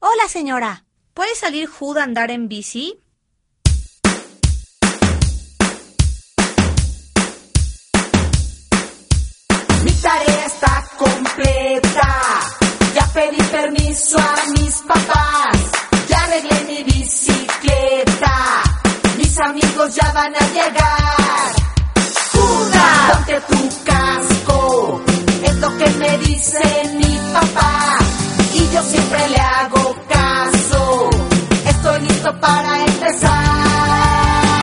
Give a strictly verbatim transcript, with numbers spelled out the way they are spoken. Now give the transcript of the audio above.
Hola, señora. ¿Puede salir Hood a andar en bici? Mi tarea está completa. Ya pedí permiso a mis papás. Ya arreglé mi bicicleta. Mis amigos ya van a llegar. ¡Juda! Ponte tu casco. Es lo que me dice mi